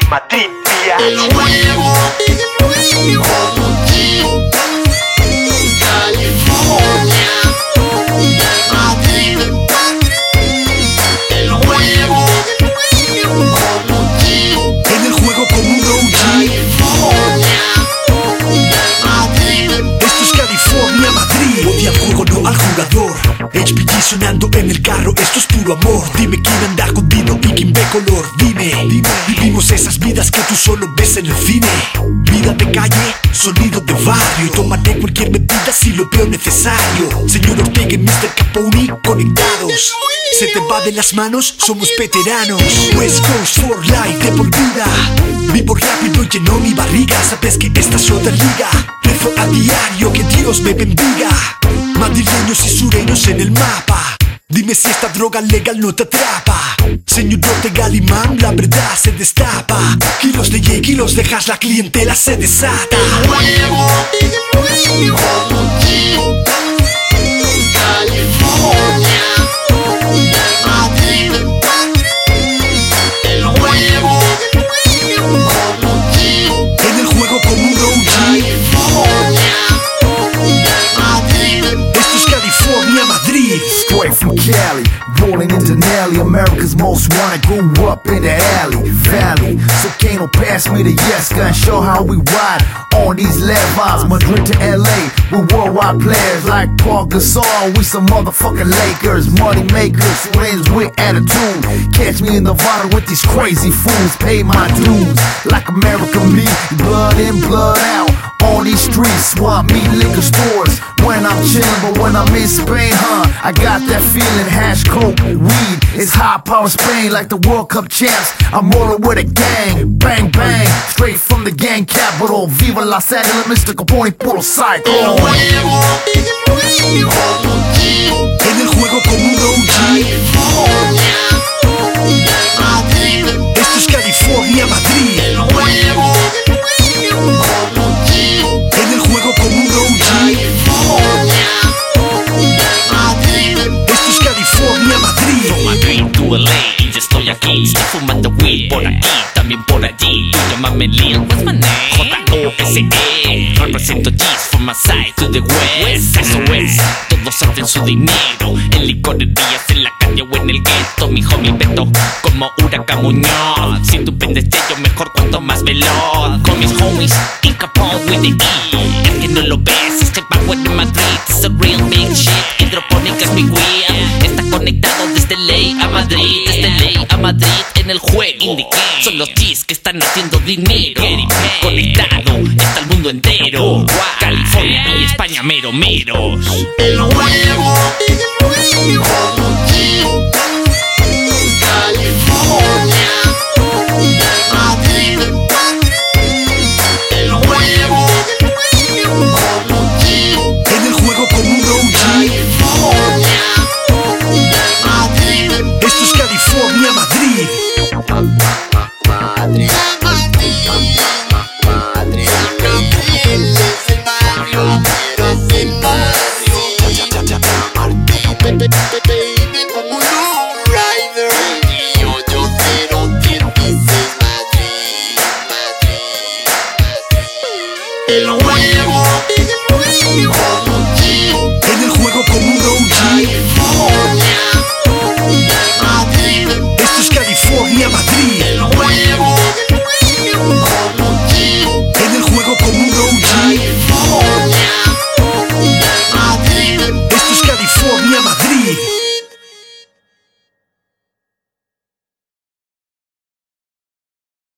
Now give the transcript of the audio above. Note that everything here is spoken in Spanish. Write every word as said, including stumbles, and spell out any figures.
Madrid, vía. El juego, Bogotá, California, Madrid. El juego, Bogotá, En el juego como un O G, California, Madrid. esto es California, Madrid. Odia al juego, no al jugador. H P G sonando en el carro, esto es puro amor. Dime quién anda jodido y quién ve color. Dime, dime, vivimos esas vidas que tú solo ves en el cine. Vida de calle, sonido de barrio. Y tomaré cualquier medida si lo veo necesario. Señor Ortega y mister Capone conectados. Se te va de las manos, somos veteranos. West Coast for life, de por vida. Vivo rápido, llenó mi barriga. Sabes que esta es otra liga. Rezo a diario, que Dios me bendiga. Madrileños y sureños en el mapa. Dime si esta droga legal no te atrapa. Señor Ortega Limán, la verdad se destapa. Kilos de J, kilos de hash, la clientela se desata. Huevo, Bogotá, California, Madrid. El juego, Bogotá, En el juego como un O G, California, Madrid. esto es California, Madrid. Straight from Cali, rolling into Nelly, America's most wanted. Grew up in the alley, valley. So can't no pass me the Yeska and show how we ride on these levels. Madrid to L A, with worldwide players like Paul Gasol. We some motherfucking Lakers, money makers, friends with attitude. Catch me in the water with these crazy fools. Pay my dues like American me, blood in, blood out. On these streets, swap meet liquor stores when I'm chillin', but when I'm in Spain, huh? I got that feeling, hash, coke, weed. It's high power Spain like the World Cup champs. I'm rolling with a gang, bang bang, straight from the gang capital. Viva Los Angeles, mister Capone, puro psycho. El juego, Bogotá, En el juego como un O G, California, Madrid. esto es California, Madrid. El juego, Bogotá, En el juego como un O G, California, Madrid. esto es California, Madrid. From Madrid to L A, ya estoy aquí. Estoy fumando weed por aquí, también por allí. Tú llámame Lil, what's my name? J O S E. Represento G's from my side to the west. Eso es, todos hacen su dinero en licorerías, en la calle o en el gueto. Mi homie Beto, como Huracán Muñoz. Si tú vendes de ello, mejor cuanto más veloz. Con mis homies, y Capone with the E. Es que no lo ves, es que el power de Madrid es a real big shit. Hidropónica es mi weed. Está conectado desde L A a Madrid, desde L A a Madrid en el juego. Son los G's que están haciendo dinero. Conectado está el mundo entero. California y España mero meros. El juego, Bogotá, California, Madrid. El juego, Bogotá, En el juego como un O G, California, Madrid. esto es California, Madrid. Madrid, Madrid, Madrid, es el barrio, pero es el barrio. Baby, como un lowrider. Y ocho cero dieciséis Madrid, Madrid, Madrid. El juego, Bogotá, En el juego como un O G, California.